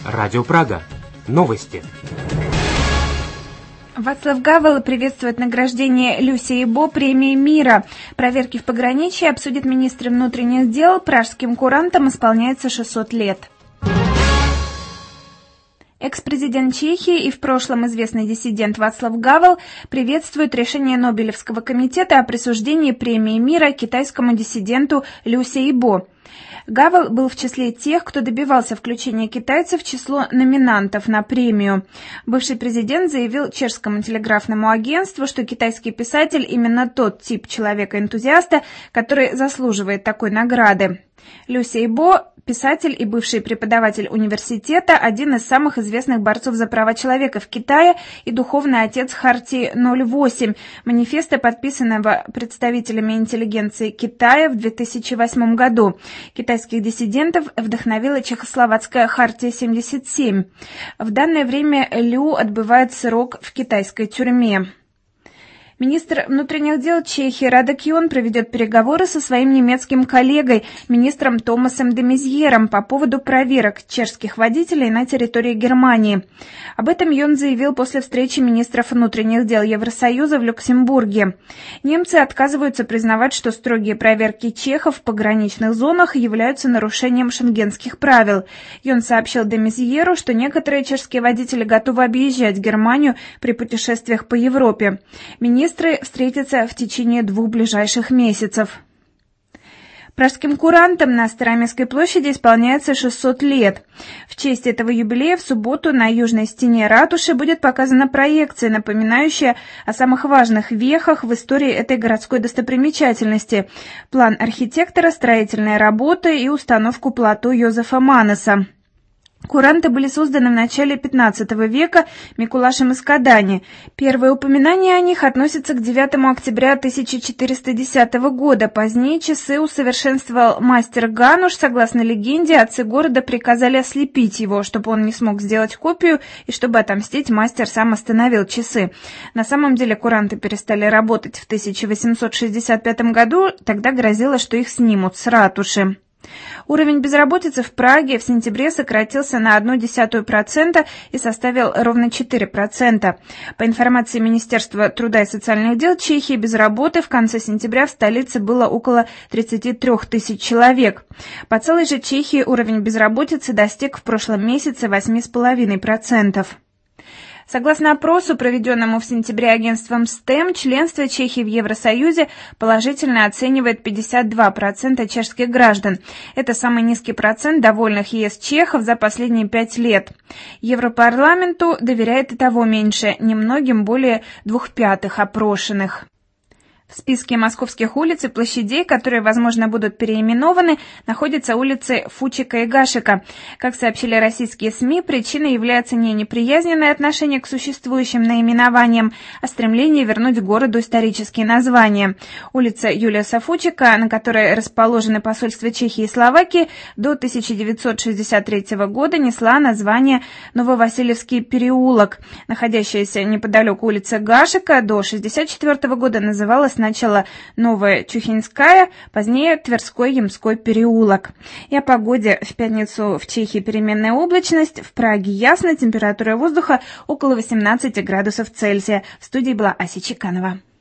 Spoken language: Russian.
Радио Прага. Новости. Václav Гавел приветствует награждение Люси Ибо премией мира. Проверки в пограничье обсудит министр внутренних дел. Пражским курантам исполняется 600 лет. Экс-президент Чехии и в прошлом известный диссидент Václav Гавел приветствует решение Нобелевского комитета о присуждении премии мира китайскому диссиденту Люси Ибо. Гавел был в числе тех, кто добивался включения китайцев в число номинантов на премию. Бывший президент заявил чешскому телеграфному агентству, что китайский писатель именно тот тип человека-энтузиаста, который заслуживает такой награды. Люси Ибо, писатель и бывший преподаватель университета, один из самых известных борцов за права человека в Китае и духовный отец Хартии 08, манифеста, подписанного представителями интеллигенции Китая в 2008 году. Китайских диссидентов вдохновила чехословацкая Хартия 77. В данное время Лю отбывает срок в китайской тюрьме. Министр внутренних дел Чехии Радек Йон проведет переговоры со своим немецким коллегой, министром Томасом де Мезьером, по поводу проверок чешских водителей на территории Германии. Об этом Йон заявил после встречи министров внутренних дел Евросоюза в Люксембурге. Немцы отказываются признавать, что строгие проверки чехов в пограничных зонах являются нарушением шенгенских правил. Йон сообщил де Мезьеру, что некоторые чешские водители готовы объезжать Германию при путешествиях по Европе. Министры встретятся в течение 2 ближайших месяцев. Пражским курантам на Староместской площади исполняется 600 лет. В честь этого юбилея в субботу на южной стене ратуши будет показана проекция, напоминающая о самых важных вехах в истории этой городской достопримечательности. План архитектора, строительные работы и установку плато Йозефа Манеса. Куранты были созданы в начале XV века Микулашем из Кадани. Первые упоминания о них относятся к 9 октября 1410 года. Позднее часы усовершенствовал мастер Гануш. Согласно легенде, отцы города приказали ослепить его, чтобы он не смог сделать копию, и чтобы отомстить, мастер сам остановил часы. На самом деле куранты перестали работать в 1865 году, тогда грозило, что их снимут с ратуши. Уровень безработицы в Праге в сентябре сократился на 0,1% и составил ровно 4%. По информации Министерства труда и социальных дел Чехии, без работы в конце сентября в столице было около 33 тысяч человек. По целой же Чехии уровень безработицы достиг в прошлом месяце 8,5%. Согласно опросу, проведенному в сентябре агентством STEM, членство Чехии в Евросоюзе положительно оценивает 52% чешских граждан. Это самый низкий процент довольных ЕС чехов за последние 5 лет. Европарламенту доверяет и того меньше, немногим более 2/5 опрошенных. В списке московских улиц и площадей, которые, возможно, будут переименованы, находятся улицы Фучика и Гашека. Как сообщили российские СМИ, причиной является не неприязненное отношение к существующим наименованиям, а стремление вернуть городу исторические названия. Улица Юлиуса Фучика, на которой расположены посольства Чехии и Словакии, до 1963 года несла название Нововасильевский переулок. Находящаяся неподалеку улица Гашека до 1964 года называлась сначала Новая Чухинская, позднее Тверской Ямской переулок. И о погоде. В пятницу в Чехии переменная облачность, в Праге ясно, температура воздуха около 18 градусов Цельсия. В студии была Ася Чеканова.